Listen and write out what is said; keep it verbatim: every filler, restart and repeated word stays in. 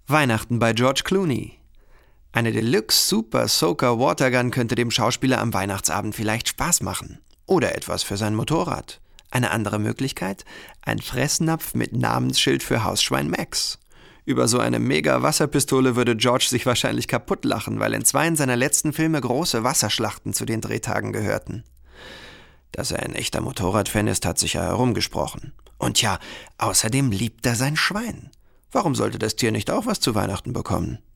Weihnachten bei George Clooney. Eine Deluxe Super Soaker Watergun könnte dem Schauspieler am Weihnachtsabend vielleicht Spaß machen. Oder etwas für sein Motorrad. Eine andere Möglichkeit? Ein Fressnapf mit Namensschild für Hausschwein Max. Über so eine Mega-Wasserpistole würde George sich wahrscheinlich kaputt lachen, weil in zwei seiner letzten Filme große Wasserschlachten zu den Drehtagen gehörten. Dass er ein echter Motorradfan ist, hat sich ja herumgesprochen. Und ja, außerdem liebt er sein Schwein. Warum sollte das Tier nicht auch was zu Weihnachten bekommen?